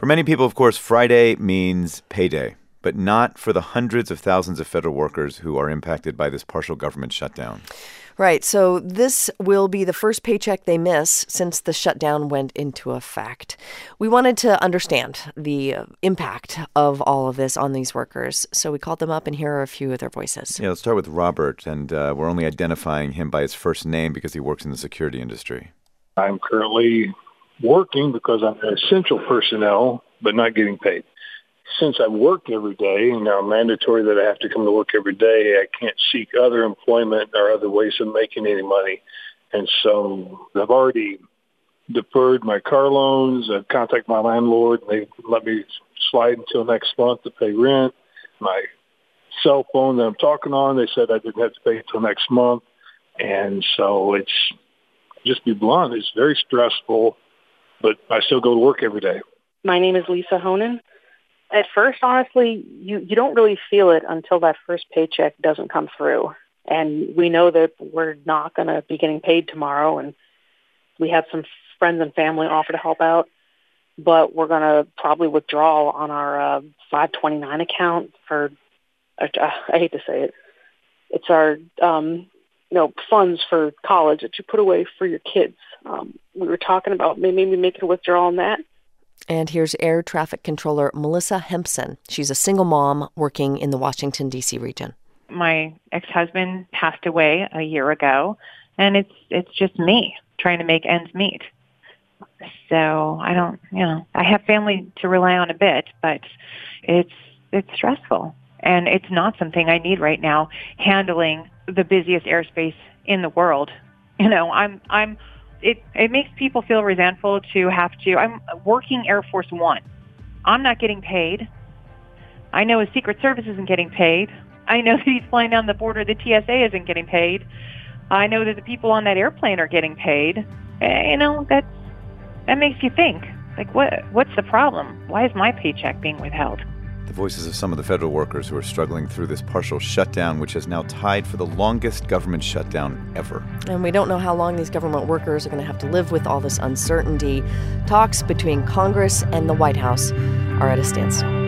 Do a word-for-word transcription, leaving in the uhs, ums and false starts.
For many people, of course, Friday means payday, but not for the hundreds of thousands of federal workers who are impacted by this partial government shutdown. Right. So this will be the first paycheck they miss since the shutdown went into effect. We wanted to understand the impact of all of this on these workers. So we called them up, and here are a few of their voices. Yeah, let's start with Robert. And uh, we're only identifying him by his first name because he works in the security industry. I'm currently working because I'm an essential personnel, but not getting paid. Since I work every day, and now mandatory that I have to come to work every day, I can't seek other employment or other ways of making any money. And so I've already deferred my car loans. I've contacted my landlord, and they let me slide until next month to pay rent. My cell phone that I'm talking on, they said I didn't have to pay until next month. And so it's, just be blunt, it's very stressful, but I still go to work every day. My name is Lisa Honan. At first, honestly, you, you don't really feel it until that first paycheck doesn't come through. And we know that we're not going to be getting paid tomorrow, and we have some friends and family offer to help out, but we're going to probably withdraw on our uh, five twenty-nine account for, uh, I hate to say it, it's our um, you know, funds for college that you put away for your kids. Um, we were talking about maybe making a withdrawal on that. And here's Air Traffic Controller Melissa Hempson. She's a single mom working in the Washington, D C region. My ex-husband passed away a year ago, and it's it's just me trying to make ends meet. So I don't, you know, I have family to rely on a bit, but it's it's stressful, and it's not something I need right now, handling the busiest airspace in the world. You know, I'm I'm. It, it makes people feel resentful to have to. I'm working Air Force One. I'm not getting paid. I know his Secret Service isn't getting paid. I know that he's flying down the border. The T S A isn't getting paid. I know that the people on that airplane are getting paid. Uh, you know, that's, that makes you think. Like, what? what's the problem? Why is my paycheck being withheld? The voices of some of the federal workers who are struggling through this partial shutdown, which has now tied for the longest government shutdown ever. And we don't know how long these government workers are going to have to live with all this uncertainty. Talks between Congress and the White House are at a standstill.